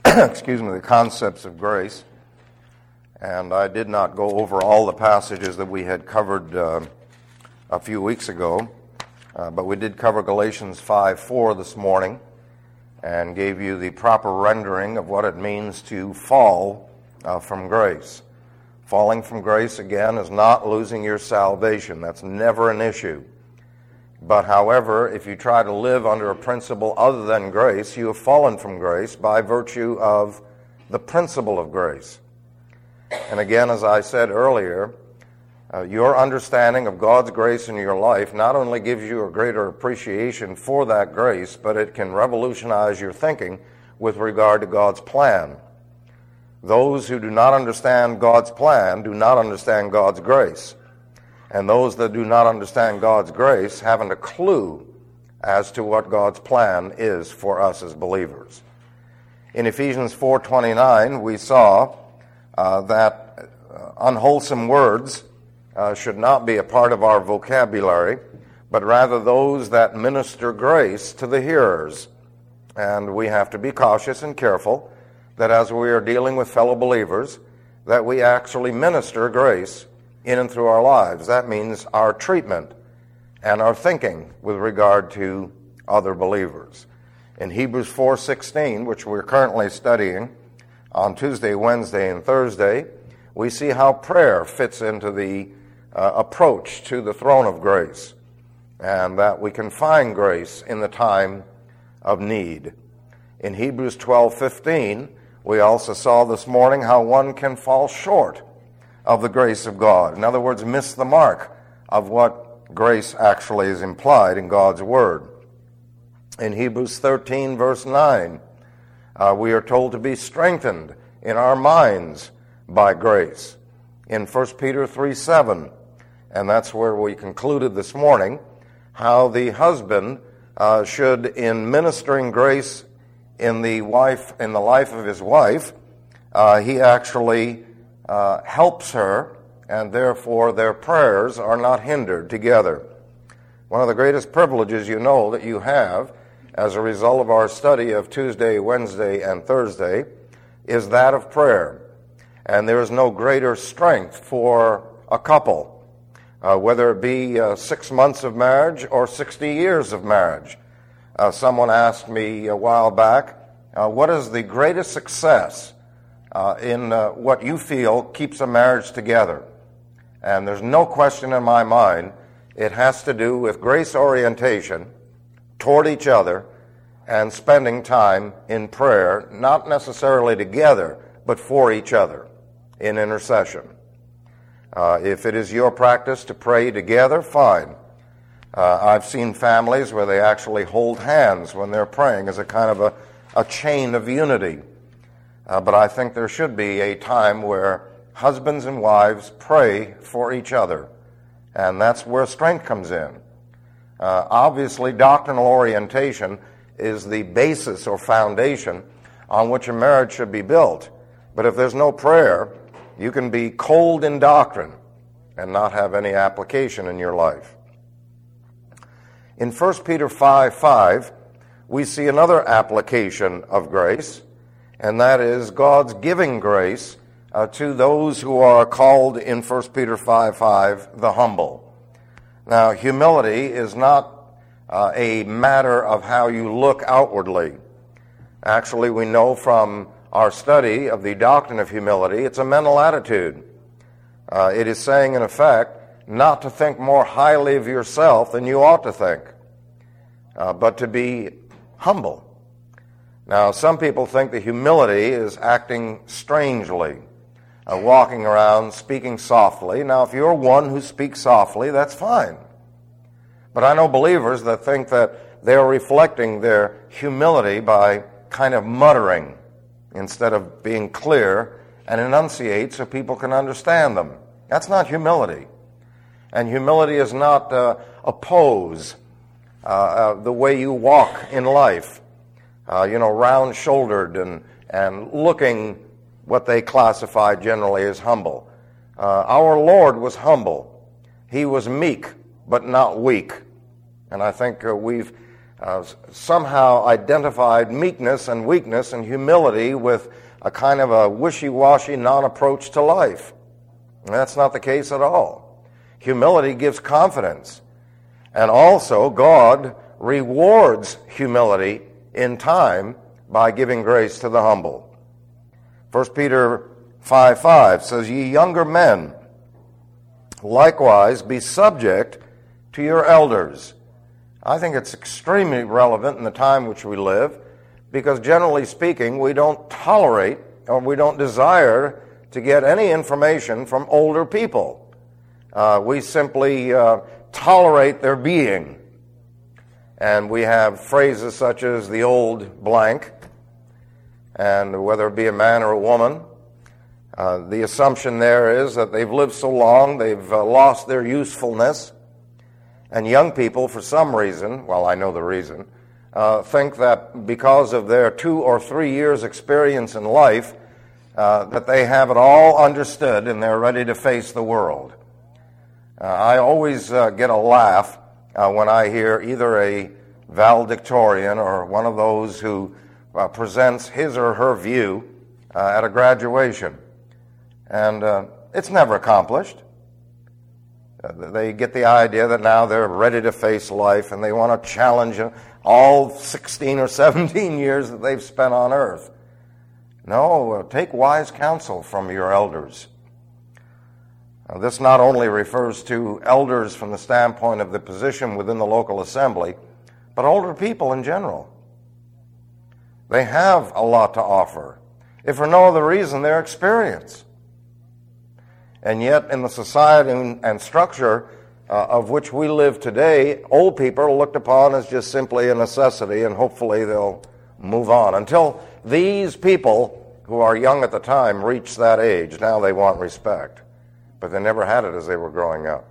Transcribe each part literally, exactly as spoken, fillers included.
excuse me, the concepts of grace. And I did not go over all the passages that we had covered uh, a few weeks ago, uh, but we did cover Galatians five four this morning and gave you the proper rendering of what it means to fall uh, from grace. Falling from grace, again, is not losing your salvation. That's never an issue. But however, if you try to live under a principle other than grace, you have fallen from grace by virtue of the principle of grace. And again, as I said earlier, uh, your understanding of God's grace in your life not only gives you a greater appreciation for that grace, but it can revolutionize your thinking with regard to God's plan. Those who do not understand God's plan do not understand God's grace. And those that do not understand God's grace haven't a clue as to what God's plan is for us as believers. In Ephesians four twenty-nine, we saw uh, that uh, unwholesome words uh, should not be a part of our vocabulary, but rather those that minister grace to the hearers. And we have to be cautious and careful that as we are dealing with fellow believers, that we actually minister grace in and through our lives. That means our treatment and our thinking with regard to other believers. In Hebrews four sixteen, which we're currently studying on Tuesday, Wednesday, and Thursday, we see how prayer fits into the uh, approach to the throne of grace, and that we can find grace in the time of need. In Hebrews twelve fifteen, we also saw this morning how one can fall short of the grace of God. In other words, miss the mark of what grace actually is implied in God's Word. In Hebrews thirteen, verse nine, uh, we are told to be strengthened in our minds by grace. In First Peter three seven, and that's where we concluded this morning, how the husband uh, should, in ministering grace in the wife, in the life of his wife, uh, he actually Uh, helps her, and therefore their prayers are not hindered together. One of the greatest privileges you know that you have as a result of our study of Tuesday, Wednesday, and Thursday is that of prayer. And there is no greater strength for a couple, uh, whether it be uh, six months of marriage or sixty years of marriage. Uh, someone asked me a while back, uh, what is the greatest success Uh, in uh, what you feel keeps a marriage together? And there's no question in my mind, it has to do with grace orientation toward each other and spending time in prayer, not necessarily together, but for each other in intercession. Uh, if it is your practice to pray together, fine. Uh, I've seen families where they actually hold hands when they're praying as a kind of a, a chain of unity. Uh, but I think there should be a time where husbands and wives pray for each other, and that's where strength comes in. Uh, obviously, doctrinal orientation is the basis or foundation on which a marriage should be built. But if there's no prayer, you can be cold in doctrine and not have any application in your life. In First Peter five five, we see another application of grace, and that is God's giving grace uh, to those who are called in First Peter five five, the humble. Now, humility is not uh, a matter of how you look outwardly. Actually, we know from our study of the doctrine of humility, it's a mental attitude. Uh, it is saying, in effect, not to think more highly of yourself than you ought to think, uh, but to be humble. Now, some people think that humility is acting strangely, uh, walking around, speaking softly. Now, if you're one who speaks softly, that's fine. But I know believers that think that they're reflecting their humility by kind of muttering instead of being clear and enunciate so people can understand them. That's not humility. And humility is not uh, oppose uh, uh, the way you walk in life. Uh, you know, round-shouldered and, and looking what they classify generally as humble. Uh, our Lord was humble. He was meek, but not weak. And I think uh, we've uh, somehow identified meekness and weakness and humility with a kind of a wishy-washy non-approach to life. And that's not the case at all. Humility gives confidence. And also, God rewards humility in time by giving grace to the humble. First Peter five five says, "Ye younger men, likewise be subject to your elders." I think it's extremely relevant in the time which we live, because generally speaking, we don't tolerate or we don't desire to get any information from older people. Uh, we simply uh, tolerate their being. And we have phrases such as the old blank, and whether it be a man or a woman, uh, the assumption there is that they've lived so long, they've uh, lost their usefulness. And young people, for some reason, well, I know the reason, uh, think that because of their two or three years' experience in life, uh, that they have it all understood and they're ready to face the world. Uh, I always uh, get a laugh uh, when I hear either a valedictorian or one of those who uh, presents his or her view uh, at a graduation. And uh, it's never accomplished. Uh, they get the idea that now they're ready to face life and they want to challenge all sixteen or seventeen years that they've spent on earth. No, uh, take wise counsel from your elders. Uh, this not only refers to elders from the standpoint of the position within the local assembly, but older people in general. They have a lot to offer, if for no other reason, their experience. And yet, in the society and structure uh, of which we live today, old people are looked upon as just simply a necessity, and hopefully they'll move on. Until these people, who are young at the time, reach that age, now they want respect. But they never had it as they were growing up.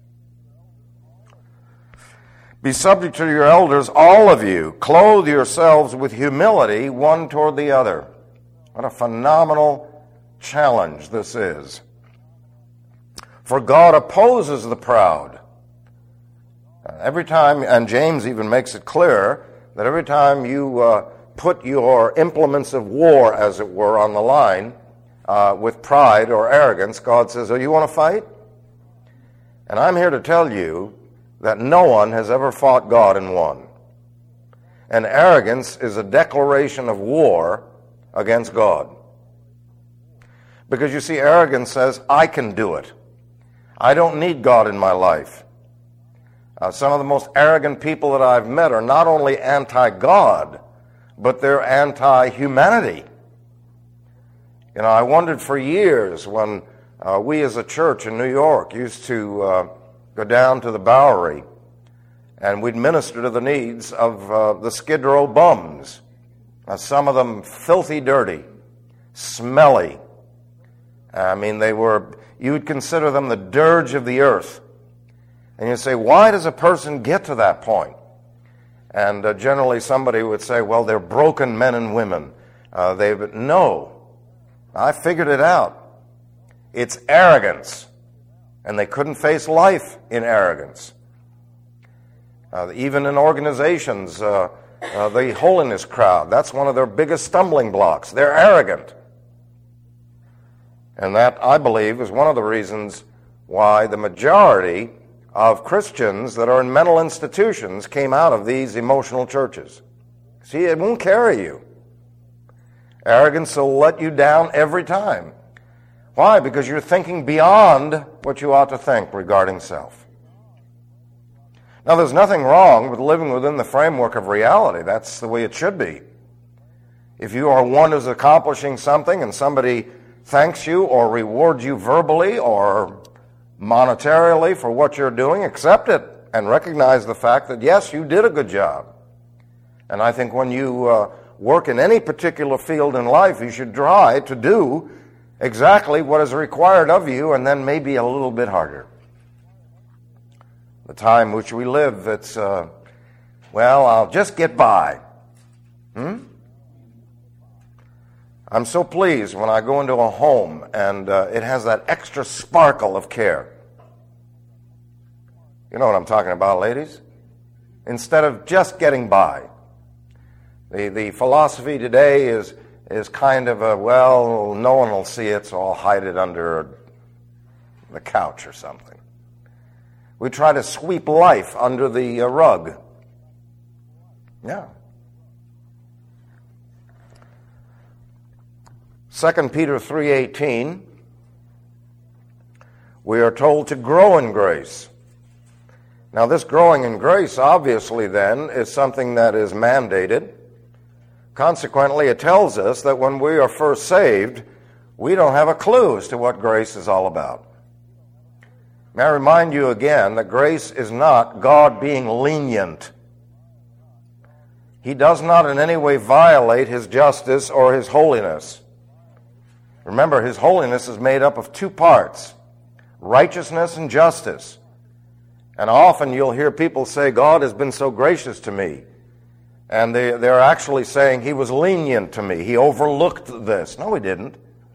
Be subject to your elders, all of you. Clothe yourselves with humility, one toward the other. What a phenomenal challenge this is. For God opposes the proud. Every time, and James even makes it clear, that every time you uh, put your implements of war, as it were, on the line uh, with pride or arrogance, God says, "Oh, you want to fight?" And I'm here to tell you that no one has ever fought God and won. And arrogance is a declaration of war against God. Because you see, arrogance says, I can do it. I don't need God in my life. Uh, some of the most arrogant people that I've met are not only anti-God, but they're anti-humanity. You know, I wondered for years when uh, we as a church in New York used to uh, go down to the Bowery and we'd minister to the needs of uh, the Skid Row bums. Uh, some of them filthy dirty, smelly. I mean, they were, you would consider them the dirge of the earth. And you say, why does a person get to that point? And uh, generally somebody would say, well, they're broken men and women. Uh, they No, I figured it out. It's arrogance. And they couldn't face life in arrogance. Uh, even in organizations, uh, uh, the holiness crowd, that's one of their biggest stumbling blocks. They're arrogant. And that, I believe, is one of the reasons why the majority of Christians that are in mental institutions came out of these emotional churches. See, it won't carry you. Arrogance will let you down every time. Why? Because you're thinking beyond what you ought to think regarding self. Now, there's nothing wrong with living within the framework of reality. That's the way it should be. If you are one who's accomplishing something and somebody thanks you or rewards you verbally or monetarily for what you're doing, accept it and recognize the fact that, yes, you did a good job. And I think when you uh, work in any particular field in life, you should try to do exactly what is required of you and then maybe a little bit harder. The time which we live, it's, uh, well, I'll just get by. Hmm? I'm so pleased when I go into a home and uh, it has that extra sparkle of care. You know what I'm talking about, ladies? instead of just getting by. The, the philosophy today is, is kind of a, well, no one will see it, so I'll hide it under the couch or something. We try to sweep life under the uh, rug. Yeah. Second Peter three eighteen, we are told to grow in grace. Now, this growing in grace, obviously, then, is something that is mandated. Consequently, it tells us that when we are first saved, we don't have a clue as to what grace is all about. May I remind you again that grace is not God being lenient. He does not in any way violate His justice or His holiness. Remember, His holiness is made up of two parts, righteousness and justice. And often you'll hear people say, God has been so gracious to me. And they, they're actually saying He was lenient to me. He overlooked this. No, He didn't.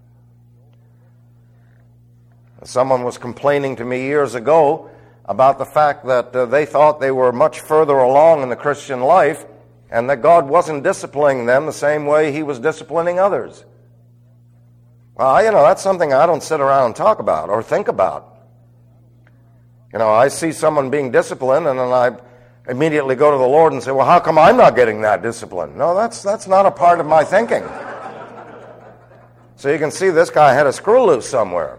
Someone was complaining to me years ago about the fact that uh, they thought they were much further along in the Christian life and that God wasn't disciplining them the same way He was disciplining others. Well, you know, that's something I don't sit around and talk about or think about. You know, I see someone being disciplined and then I immediately go to the Lord and say, well, how come I'm not getting that discipline? No, that's, that's not a part of my thinking. So you can see this guy had a screw loose somewhere.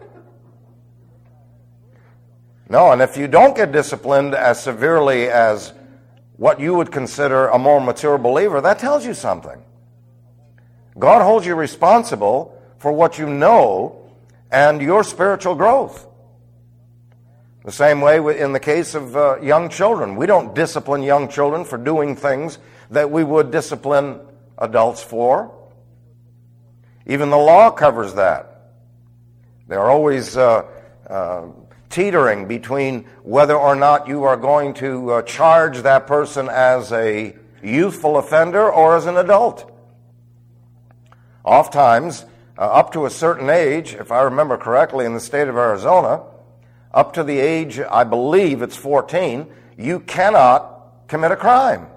No, and if you don't get disciplined as severely as what you would consider a more mature believer, that tells you something. God holds you responsible for what you know and your spiritual growth. The same way in the case of uh, young children. We don't discipline young children for doing things that we would discipline adults for. Even the law covers that. They're always uh, uh, teetering between whether or not you are going to uh, charge that person as a youthful offender or as an adult. Oftentimes, uh, up to a certain age, if I remember correctly, in the state of Arizona, up to the age, I believe it's fourteen, you cannot commit a crime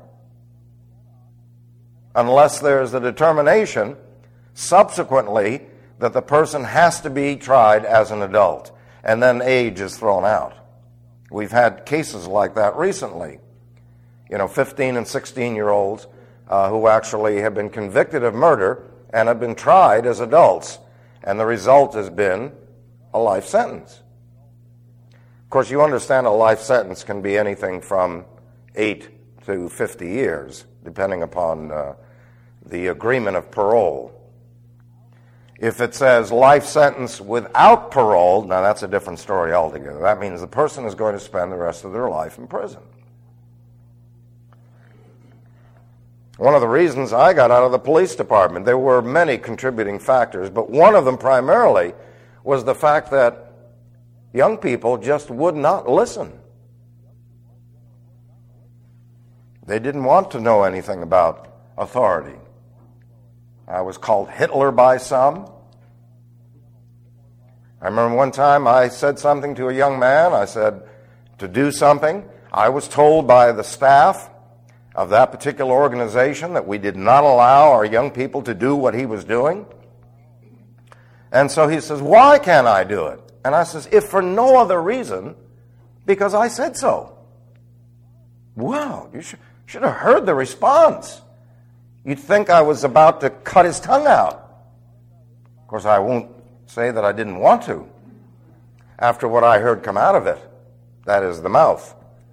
unless there's a determination subsequently that the person has to be tried as an adult, and then age is thrown out. We've had cases like that recently. You know, fifteen and sixteen-year-olds uh, who actually have been convicted of murder and have been tried as adults, and the result has been a life sentence. Of course, you understand a life sentence can be anything from eight to fifty years, depending upon uh, the agreement of parole. If it says life sentence without parole, now that's a different story altogether. That means the person is going to spend the rest of their life in prison. One of the reasons I got out of the police department, there were many contributing factors, but one of them primarily was the fact that young people just would not listen. They didn't want to know anything about authority. I was called Hitler by some. I remember one time I said something to a young man. I said to do something. I was told by the staff of that particular organization that we did not allow our young people to do what he was doing. And so he says, why can't I do it? And I says, if for no other reason, because I said so. Wow, you should, should have heard the response. You'd think I was about to cut his tongue out. Of course, I won't say that I didn't want to, after what I heard come out of it. That is the mouth.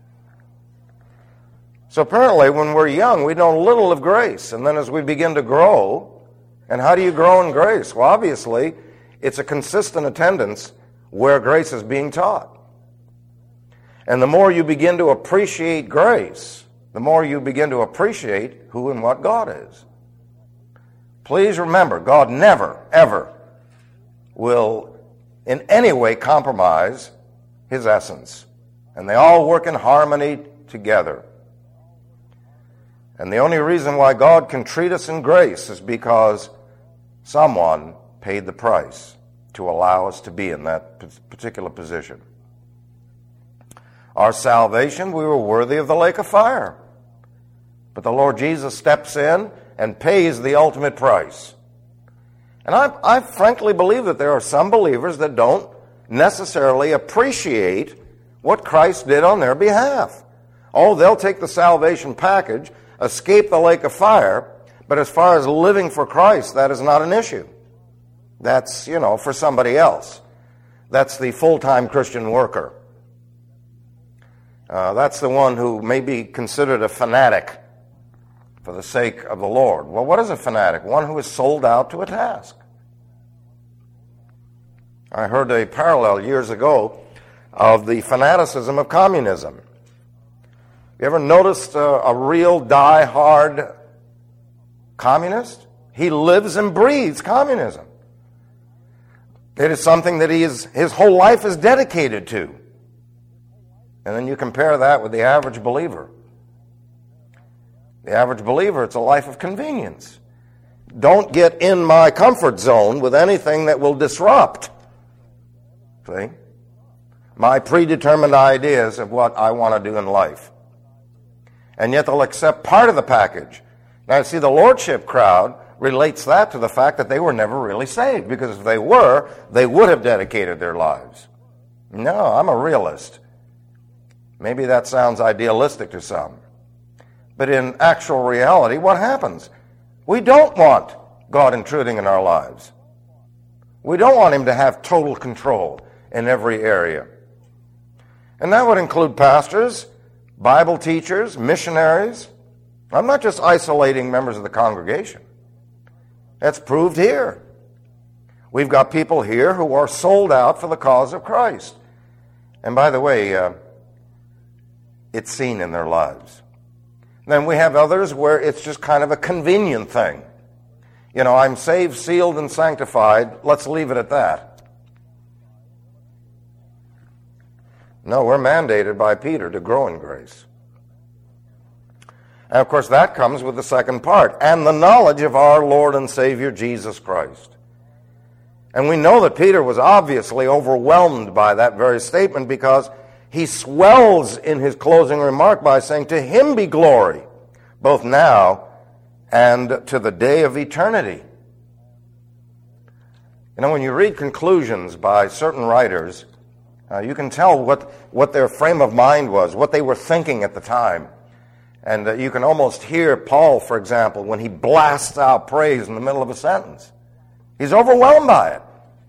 So apparently, when we're young, we know little of grace. And then as we begin to grow, and how do you grow in grace? Well, obviously, it's a consistent attendance where grace is being taught. And the more you begin to appreciate grace, the more you begin to appreciate who and what God is. Please remember, God never, ever will in any way compromise His essence. And they all work in harmony together. And the only reason why God can treat us in grace is because someone paid the price to allow us to be in that particular position. Our salvation, we were worthy of the lake of fire. But the Lord Jesus steps in and pays the ultimate price. And I, I frankly believe that there are some believers that don't necessarily appreciate what Christ did on their behalf. Oh, they'll take the salvation package, escape the lake of fire, but as far as living for Christ, that is not an issue. That's, you know, for somebody else. That's the full-time Christian worker. Uh, that's the one who may be considered a fanatic for the sake of the Lord. Well, what is a fanatic? One who is sold out to a task. I heard a parallel years ago of the fanaticism of communism. You ever noticed uh, a real die-hard communist? He lives and breathes communism. It is something that he is, his whole life is dedicated to. And then you compare that with the average believer. The average believer, it's a life of convenience. Don't get in my comfort zone with anything that will disrupt, see, my predetermined ideas of what I want to do in life. And yet they'll accept part of the package. Now, see, the Lordship crowd relates that to the fact that they were never really saved, because if they were, they would have dedicated their lives. No, I'm a realist. Maybe that sounds idealistic to some. But in actual reality, what happens? We don't want God intruding in our lives. We don't want Him to have total control in every area. And that would include pastors, Bible teachers, missionaries. I'm not just isolating members of the congregation. That's proved here. We've got people here who are sold out for the cause of Christ. And by the way, uh, it's seen in their lives. Then we have others where it's just kind of a convenient thing. You know, I'm saved, sealed, and sanctified. Let's leave it at that. No, we're mandated by Peter to grow in grace. And of course, that comes with the second part, and the knowledge of our Lord and Savior Jesus Christ. And we know that Peter was obviously overwhelmed by that very statement, because he swells in his closing remark by saying, "To Him be glory, both now and to the day of eternity." You know, when you read conclusions by certain writers, uh, you can tell what, what their frame of mind was, what they were thinking at the time. And uh, you can almost hear Paul, for example, when he blasts out praise in the middle of a sentence. He's overwhelmed by it.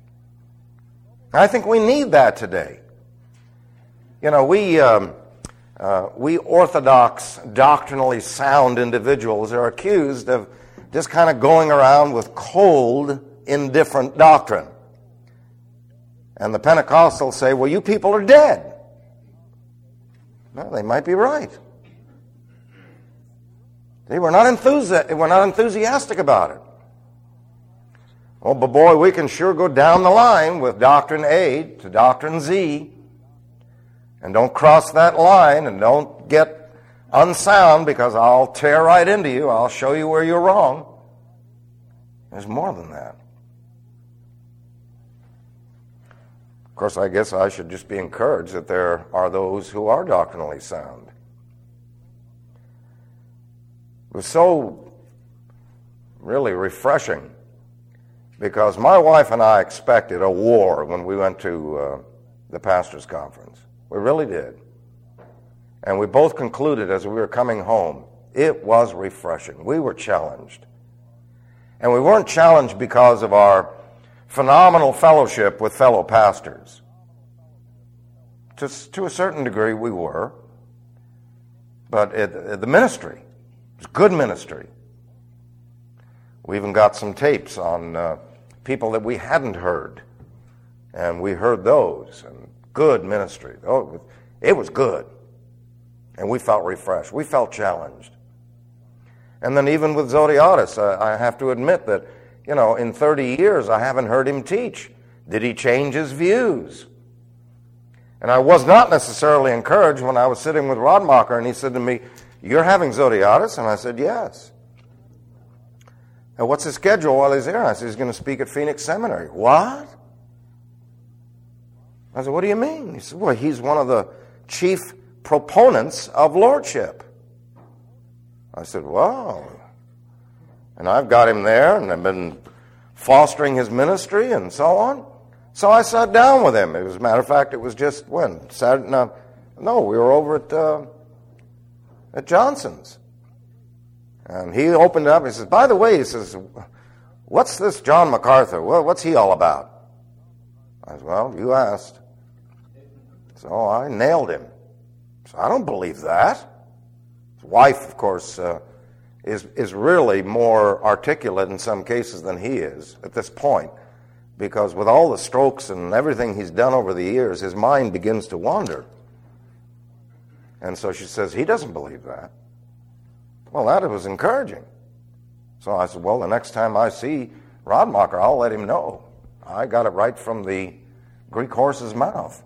I think we need that today. You know, we um, uh, we orthodox, doctrinally sound individuals are accused of just kind of going around with cold, indifferent doctrine. And the Pentecostals say, well, you people are dead. Well, they might be right. See, we're not enthusi- we're not enthusiastic about it. Oh, but boy, we can sure go down the line with Doctrine A to Doctrine Z. And don't cross that line, and don't get unsound, because I'll tear right into you. I'll show you where you're wrong. There's more than that. Of course, I guess I should just be encouraged that there are those who are doctrinally sound. It was so really refreshing, because my wife and I expected a war when we went to uh, the pastor's conference. We really did. And we both concluded as we were coming home, it was refreshing. We were challenged. And we weren't challenged because of our phenomenal fellowship with fellow pastors. To, to a certain degree, we were. But it, it, the ministry, it was good ministry. We even got some tapes on uh, people that we hadn't heard. And we heard those. And good ministry. Oh, it was good. And we felt refreshed. We felt challenged. And then even with Zodhiates, uh, I have to admit that, you know, in thirty years, I haven't heard him teach. Did he change his views? And I was not necessarily encouraged when I was sitting with Rodmacher, and he said to me, "You're having Zodhiates?" And I said, "Yes." "And what's his schedule while he's here?" And I said, "He's going to speak at Phoenix Seminary." "What?" I said, "What do you mean?" He said, "Well, he's one of the chief proponents of lordship." I said, well, and I've got him there, and I've been fostering his ministry and so on. So I sat down with him. As a matter of fact, it was just when? Saturday, no, no we were over at, uh, at Johnson's. And he opened it up. He says, by the way, he says, what's this John MacArthur? Well, what's he all about? I said, well, you asked. So I nailed him. So I don't believe that. His wife, of course, uh, is is really more articulate in some cases than he is at this point, because with all the strokes and everything he's done over the years, his mind begins to wander. And so she says, he doesn't believe that. Well, that was encouraging. So I said, well, the next time I see Rodmacher, I'll let him know. I got it right from the Greek horse's mouth.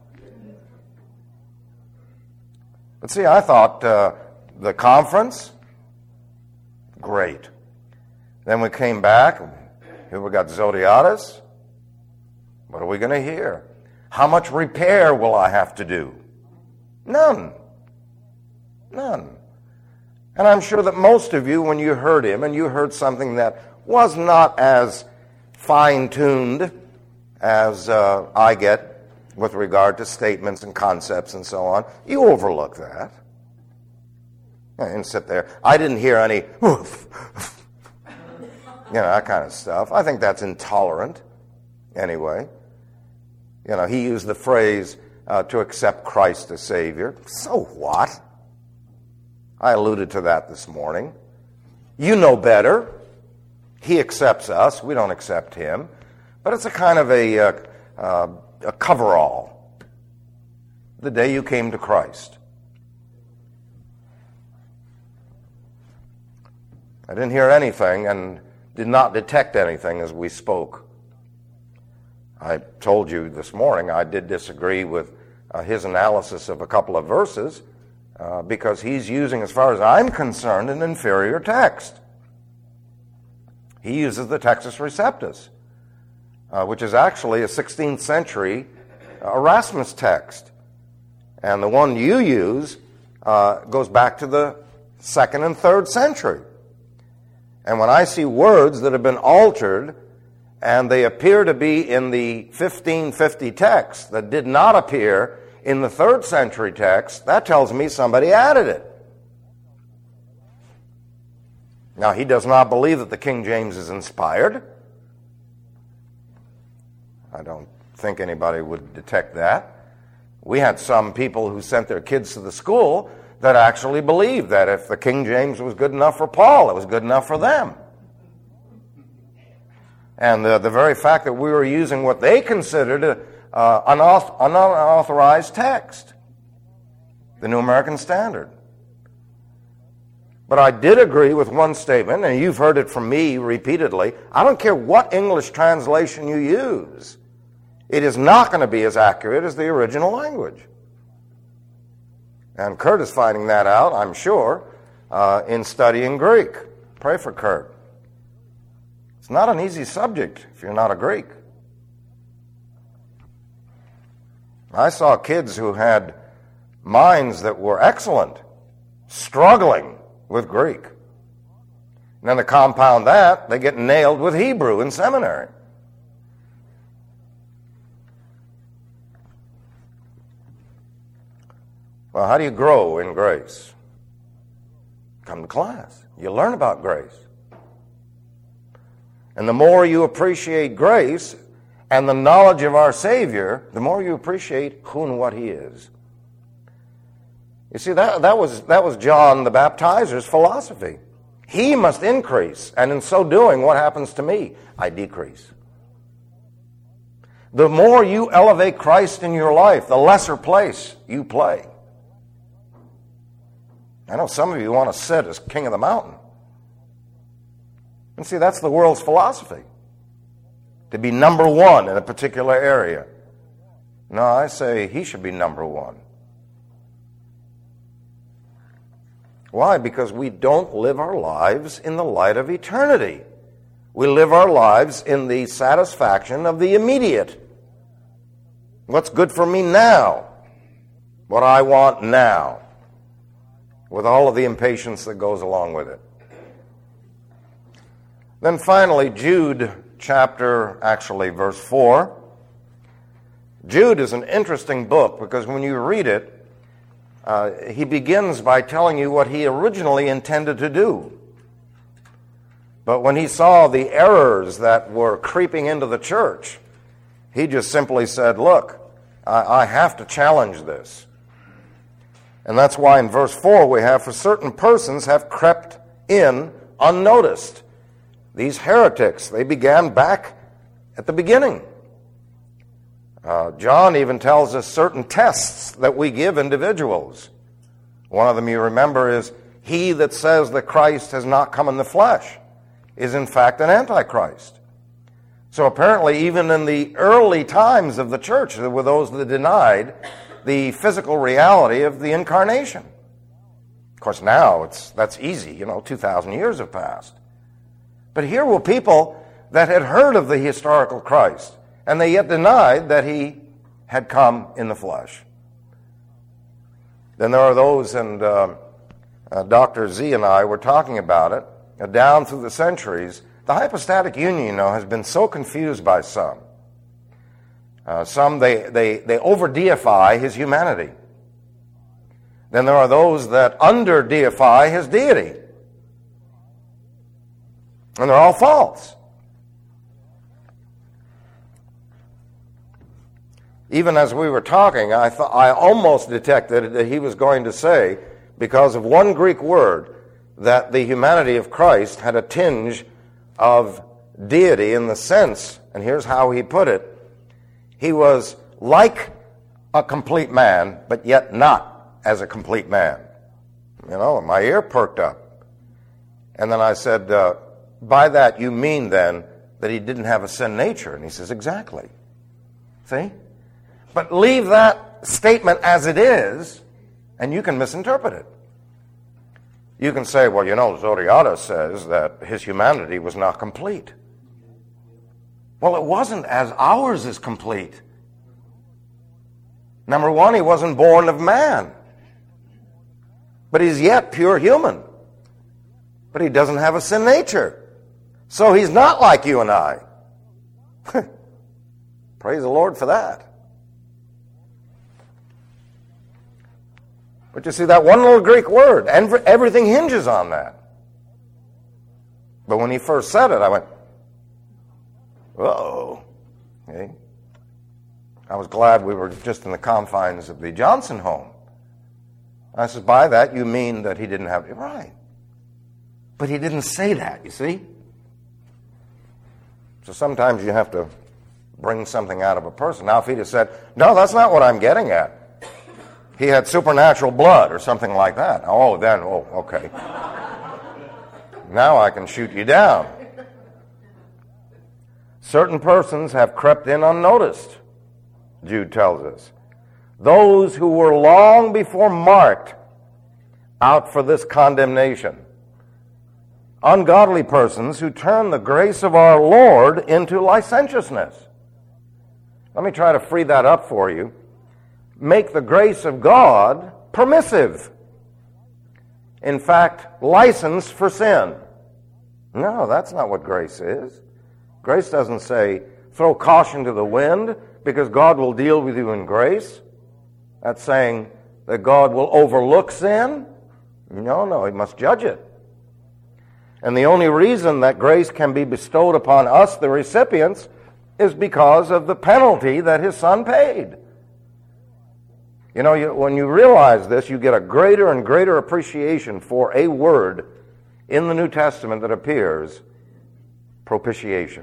But see, I thought uh, the conference, great. Then we came back. Here we got Zodiatus. What are we going to hear? How much repair will I have to do? None. None. And I'm sure that most of you, when you heard him, and you heard something that was not as fine-tuned as uh, I get with regard to statements and concepts and so on, you overlook that. And sit there. I didn't hear any, woof, you know, that kind of stuff. I think that's intolerant anyway. You know, he used the phrase uh, to accept Christ as Savior. So what? I alluded to that this morning. You know better. He accepts us. We don't accept him. But it's a kind of a, uh, uh, a coverall. The day you came to Christ. I didn't hear anything and did not detect anything as we spoke. I told you this morning I did disagree with uh, his analysis of a couple of verses uh, because he's using, as far as I'm concerned, an inferior text. He uses the Textus Receptus, uh, which is actually a sixteenth century uh, Erasmus text. And the one you use uh, goes back to the second and third century. And when I see words that have been altered and they appear to be in the fifteen fifty text that did not appear in the third century text, that tells me somebody added it. Now, he does not believe that the King James is inspired. I don't think anybody would detect that. We had some people who sent their kids to the school that actually believed that if the King James was good enough for Paul, it was good enough for them. And the, the very fact that we were using what they considered an uh, unauth- unauthorized text, the New American Standard. But I did agree with one statement, and you've heard it from me repeatedly. I don't care what English translation you use. It is not going to be as accurate as the original language. And Kurt is finding that out, I'm sure, uh, in studying Greek. Pray for Kurt. It's not an easy subject if you're not a Greek. I saw kids who had minds that were excellent, struggling with Greek. And then to compound that, they get nailed with Hebrew in seminary. Well, how do you grow in grace? Come to class. You learn about grace. And the more you appreciate grace and the knowledge of our Savior, the more you appreciate who and what He is. You see, that, that was that was John the Baptizer's philosophy. He must increase, and in so doing, what happens to me? I decrease. The more you elevate Christ in your life, the lesser place you play. I know some of you want to sit as king of the mountain. And see, that's the world's philosophy. To be number one in a particular area. No, I say he should be number one. Why? Because we don't live our lives in the light of eternity. We live our lives in the satisfaction of the immediate. What's good for me now? What I want now. with all of the impatience that goes along with it. Then finally, Jude chapter, actually verse four. Jude is an interesting book because when you read it, uh, he begins by telling you what he originally intended to do. But when he saw the errors that were creeping into the church, he just simply said, look, I, I have to challenge this. And that's why in verse four we have, for certain persons have crept in unnoticed. These heretics, they began back at the beginning. Uh, John even tells us certain tests that we give individuals. One of them you remember is, he that says that Christ has not come in the flesh is in fact an antichrist. So apparently even in the early times of the church, there were those that denied the physical reality of the incarnation. Of course now it's that's easy, you know, two thousand years have passed. But here were people that had heard of the historical Christ, and they yet denied that he had come in the flesh. Then there are those, and uh, uh, Doctor Z and I were talking about it, uh, down through the centuries, the hypostatic union, you know, has been so confused by some. Uh, some, they, they, they over-deify his humanity. Then there are those that under-deify his deity. And they're all false. Even as we were talking, I thought I almost detected that he was going to say, because of one Greek word, that the humanity of Christ had a tinge of deity in the sense, and here's how he put it, he was like a complete man, but yet not as a complete man. You know, my ear perked up. And then I said, uh, by that you mean then that he didn't have a sin nature? And he says, exactly. See? But leave that statement as it is, and you can misinterpret it. You can say, well, you know, Zoriata says that his humanity was not complete. Well, it wasn't as ours is complete. Number one, he wasn't born of man. But he's yet pure human. But he doesn't have a sin nature. So he's not like you and I. Praise the Lord for that. But you see, that one little Greek word, and everything hinges on that. But when he first said it, I went, uh-oh. Okay. I was glad we were just in the confines of the Johnson home. I said, by that you mean that he didn't have it. Right. But he didn't say that, you see. So sometimes you have to bring something out of a person. Now if he'd have said, no, that's not what I'm getting at. He had supernatural blood or something like that. Oh, then, oh, okay. Now I can shoot you down. Certain persons have crept in unnoticed, Jude tells us. Those who were long before marked out for this condemnation. Ungodly persons who turn the grace of our Lord into licentiousness. Let me try to free that up for you. Make the grace of God permissive. In fact, license for sin. No, that's not what grace is. Grace doesn't say, throw caution to the wind because God will deal with you in grace. That's saying that God will overlook sin. No, no, he must judge it. And the only reason that grace can be bestowed upon us, the recipients, is because of the penalty that his son paid. You know, you, when you realize this, you get a greater and greater appreciation for a word in the New Testament that appears, propitiation.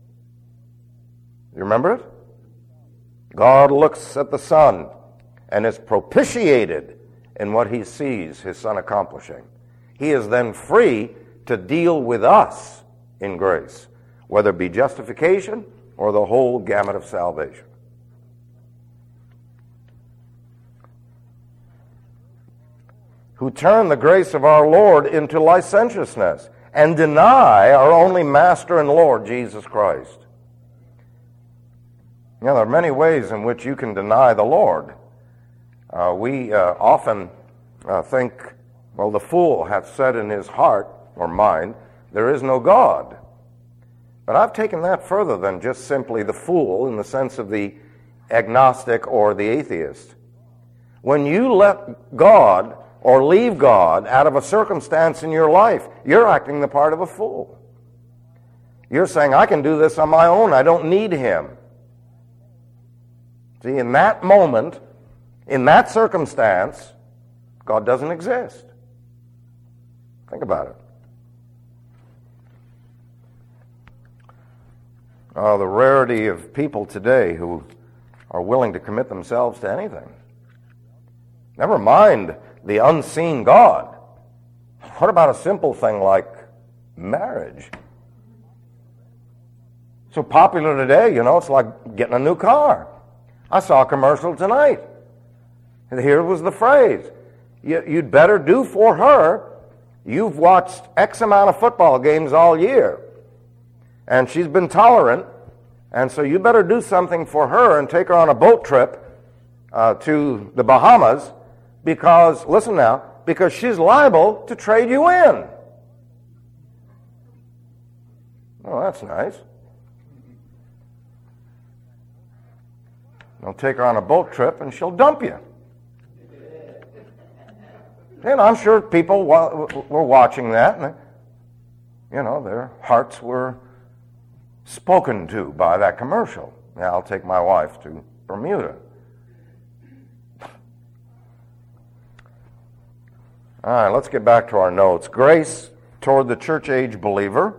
You remember it? God looks at the Son and is propitiated in what he sees his Son accomplishing. He is then free to deal with us in grace, whether it be justification or the whole gamut of salvation. Who turn the grace of our Lord into licentiousness and deny our only Master and Lord, Jesus Christ. You know, there are many ways in which you can deny the Lord. Uh, we uh, often uh, think Well, the fool hath said in his heart or mind, there is no God. But I've taken that further than just simply the fool in the sense of the agnostic or the atheist. When you let God or leave God out of a circumstance in your life, you're acting the part of a fool. You're saying, I can do this on my own. I don't need him. See, in that moment, in that circumstance, God doesn't exist. Think about it. Oh, the rarity of people today who are willing to commit themselves to anything. Never mind the unseen God. What about a simple thing like marriage? So popular today, you know, it's like getting a new car. I saw a commercial tonight. And here was the phrase. You'd better do for her. You've watched X amount of football games all year. And she's been tolerant. And so you better do something for her and take her on a boat trip uh, to the Bahamas because, listen now, because she's liable to trade you in. Well, that's nice. They'll take her on a boat trip and she'll dump you. And I'm sure people were watching that, and, you know, their hearts were spoken to by that commercial. Yeah, I'll take my wife to Bermuda. All right, let's get back to our notes. Grace toward the church-age believer.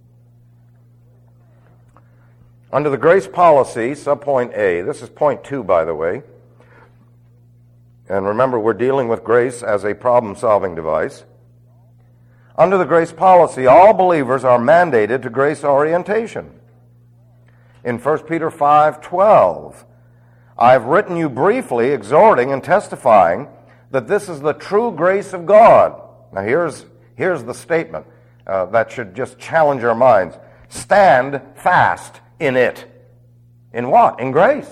Under the grace policy, subpoint A, this is point two, by the way, and remember, we're dealing with grace as a problem-solving device. Under the grace policy, all believers are mandated to grace orientation. In First Peter five twelve, I've written you briefly, exhorting and testifying that this is the true grace of God. Now here's, here's the statement uh, that should just challenge our minds. Stand fast in it. In what? In grace.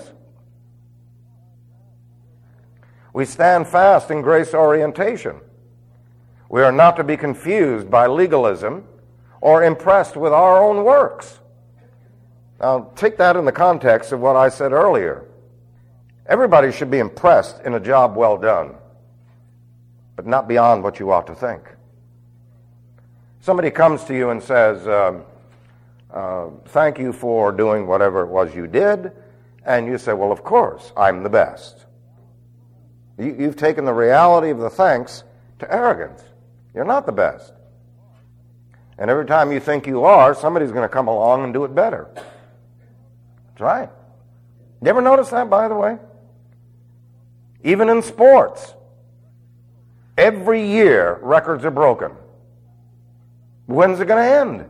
We stand fast in grace orientation. We are not to be confused by legalism or impressed with our own works. Now, take that in the context of what I said earlier. Everybody should be impressed in a job well done, but not beyond what you ought to think. Somebody comes to you and says, uh, uh, thank you for doing whatever it was you did, and you say, well, of course, I'm the best. You, you've taken the reality of the thanks to arrogance. You're not the best. And every time you think you are, somebody's going to come along and do it better. That's right. You ever notice that, by the way? Even in sports. Every year, records are broken. When's it going to end?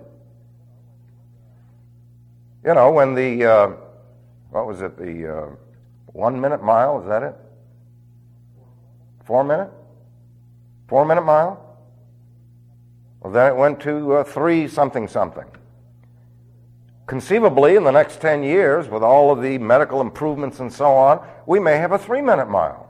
You know, when the, uh, what was it, the uh, one-minute mile, is that it? Four-minute? Four-minute mile? Well, then it went to uh, three something something. Conceivably, in the next ten years, with all of the medical improvements and so on, we may have a three-minute mile.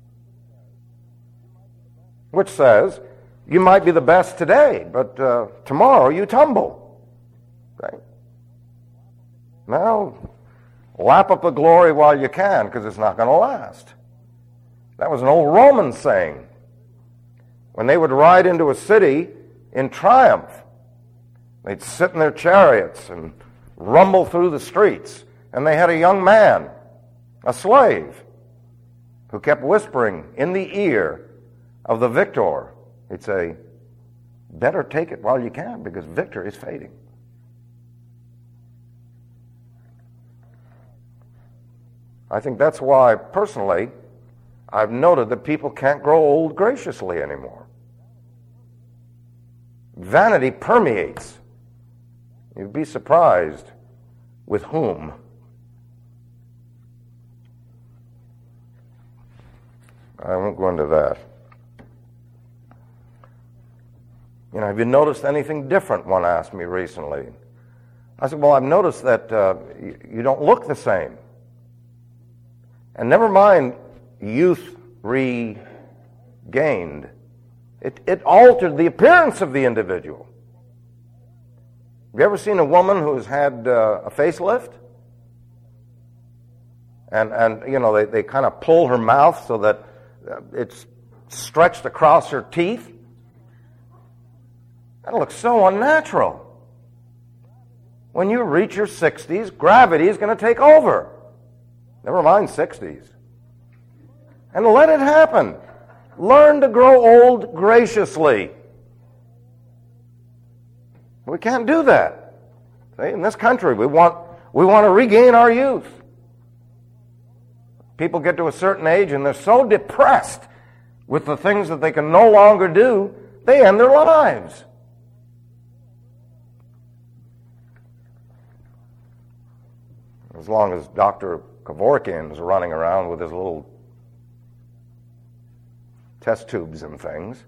Which says, you might be the best today, but uh, tomorrow you tumble. Right? Now, lap up the glory while you can, because it's not going to last. That was an old Roman saying. When they would ride into a city in triumph, they'd sit in their chariots and rumble through the streets, and they had a young man, a slave, who kept whispering in the ear of the victor. He'd say, better take it while you can, because victory is fading. I think that's why, personally, I've noted that people can't grow old graciously anymore. Vanity permeates. You'd be surprised with whom. I won't go into that. You know, have you noticed anything different? One asked me recently. I said, well, I've noticed that uh, you, you don't look the same. And never mind youth regained. It, it altered the appearance of the individual. Have you ever seen a woman who's had uh, a facelift? And, and you know, they, they kind of pull her mouth so that it's stretched across her teeth. That looks so unnatural. When you reach your sixties, gravity is going to take over. Never mind sixties. And let it happen. Learn to grow old graciously. We can't do that. See, in this country, we want, we want to regain our youth. People get to a certain age and they're so depressed with the things that they can no longer do, they end their lives. As long as Doctor Kevorkian is running around with his little test tubes and things.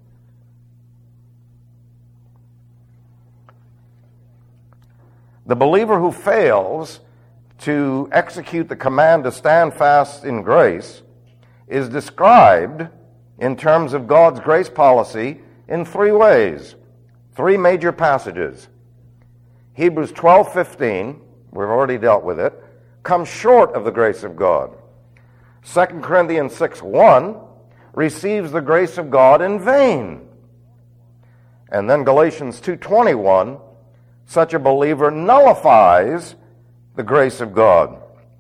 The believer who fails to execute the command to stand fast in grace is described in terms of God's grace policy in three ways, three major passages. Hebrews twelve fifteen, we've already dealt with it, comes short of the grace of God. Second Corinthians six one receives the grace of God in vain. And then Galatians two twenty-one, such a believer nullifies the grace of God.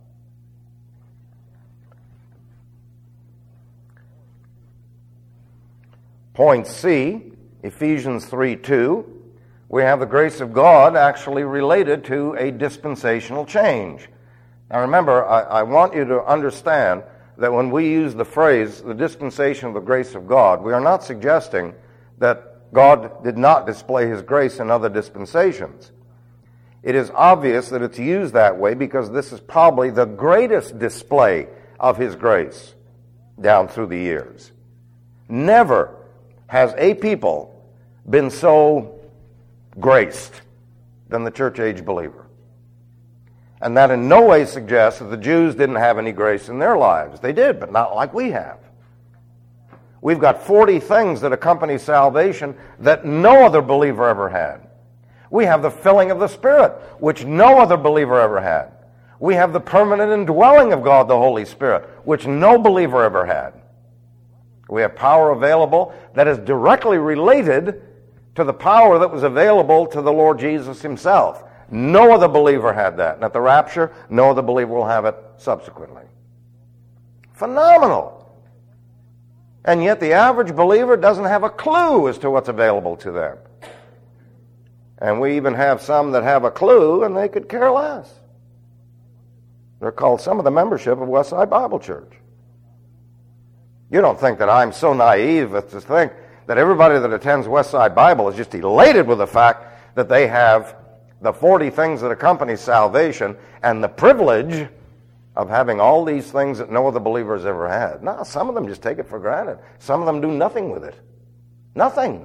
Point C, Ephesians three two, we have the grace of God actually related to a dispensational change. Now remember, I, I want you to understand that when we use the phrase, the dispensation of the grace of God, we are not suggesting that God did not display His grace in other dispensations. It is obvious that it's used that way because this is probably the greatest display of His grace down through the years. Never has a people been so graced than the church age believer. And that in no way suggests that the Jews didn't have any grace in their lives. They did, but not like we have. We've got forty things that accompany salvation that no other believer ever had. We have the filling of the Spirit, which no other believer ever had. We have the permanent indwelling of God, the Holy Spirit, which no believer ever had. We have power available that is directly related to the power that was available to the Lord Jesus Himself. No other believer had that. And at the rapture, no other believer will have it subsequently. Phenomenal. And yet the average believer doesn't have a clue as to what's available to them. And we even have some that have a clue and they could care less. They're called some of the membership of Westside Bible Church. You don't think that I'm so naive as to think that everybody that attends Westside Bible is just elated with the fact that they have the forty things that accompany salvation and the privilege of having all these things that no other believer has ever had. No, some of them just take it for granted. Some of them do nothing with it. Nothing.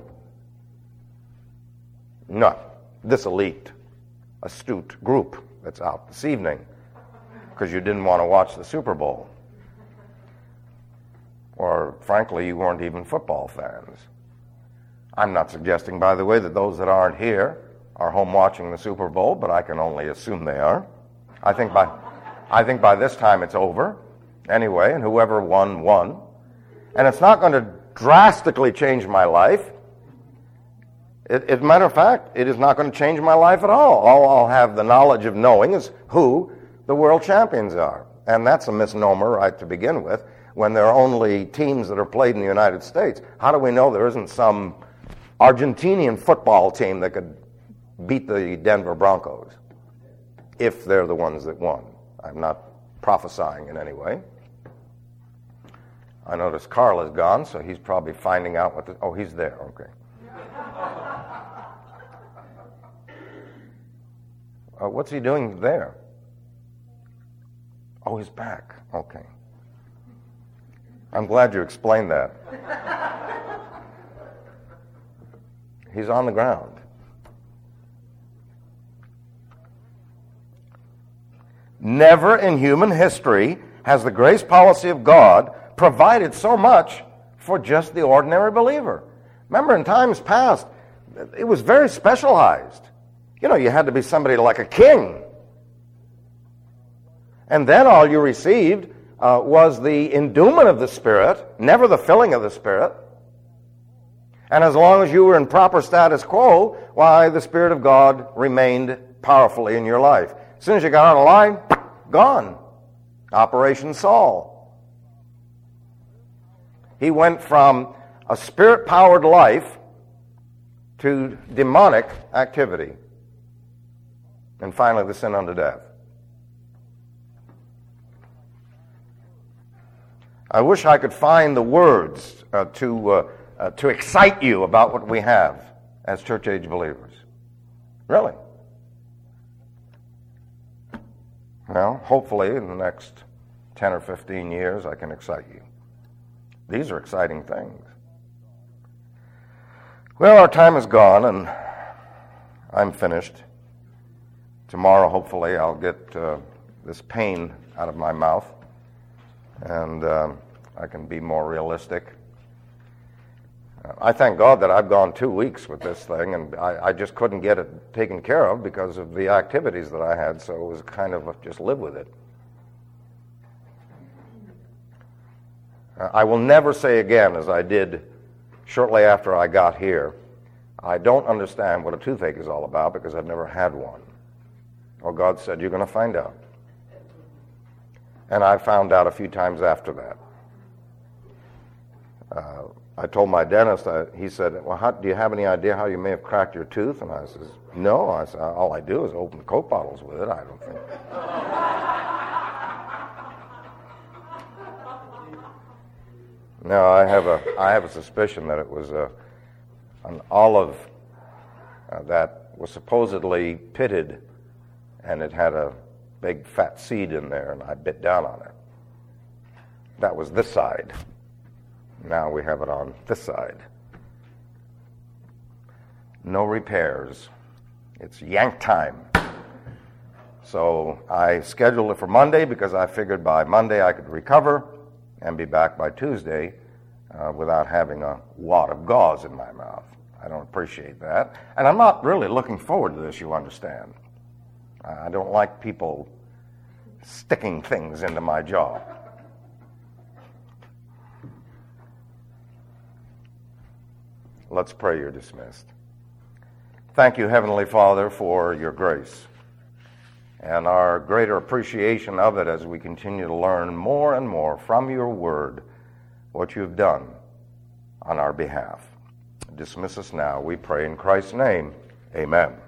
No. This elite, astute group that's out this evening because you didn't want to watch the Super Bowl. Or, frankly, you weren't even football fans. I'm not suggesting, by the way, that those that aren't here are home watching the Super Bowl, but I can only assume they are. I think by, I think by this time it's over anyway, and whoever won, won. And it's not going to drastically change my life. It, as a matter of fact, it is not going to change my life at all. All I'll have the knowledge of knowing is who the world champions are. And that's a misnomer right to begin with, when there are only teams that are played in the United States. How do we know there isn't some Argentinian football team that could beat the Denver Broncos if they're the ones that won? I'm not prophesying in any way. I notice Carl is gone, so he's probably finding out what the... Oh, he's there. Okay. Uh, what's he doing there? Oh, he's back. Okay. I'm glad you explained that. He's on the ground. Never in human history has the grace policy of God provided so much for just the ordinary believer. Remember, in times past, it was very specialized. You know, you had to be somebody like a king. And then all you received uh, was the endowment of the Spirit, never the filling of the Spirit. And as long as you were in proper status quo, why, the Spirit of God remained powerfully in your life. As soon as you got out of line, gone. Operation Saul. He went from a spirit-powered life to demonic activity. And finally, the sin unto death. I wish I could find the words uh, to uh, uh, to excite you about what we have as church-age believers. Really. Well, hopefully in the next ten or fifteen years I can excite you. These are exciting things. Well, our time is gone and I'm finished. Tomorrow, hopefully, I'll get uh, this pain out of my mouth and um, I can be more realistic. Uh, I thank God that I've gone two weeks with this thing and I, I just couldn't get it taken care of because of the activities that I had, so it was kind of a, just live with it. Uh, I will never say again, as I did shortly after I got here, I don't understand what a toothache is all about because I've never had one. Well, God said, you're going to find out. And I found out a few times after that. Uh, I told my dentist, I, he said, well, how, do you have any idea how you may have cracked your tooth? And I says, no. I said, all I do is open Coke bottles with it. I don't think. No, I have a, I have a suspicion that it was a, an olive uh, that was supposedly pitted, and it had a big fat seed in there, and I bit down on it. That was this side. Now we have it on this side. No repairs. It's yank time. So I scheduled it for Monday because I figured by Monday I could recover and be back by Tuesday uh, without having a wad of gauze in my mouth. I don't appreciate that. And I'm not really looking forward to this, you understand. I don't like people sticking things into my jaw. Let's pray. You're dismissed. Thank you, Heavenly Father, for your grace and our greater appreciation of it as we continue to learn more and more from your word what you've done on our behalf. Dismiss us now, we pray in Christ's name. Amen.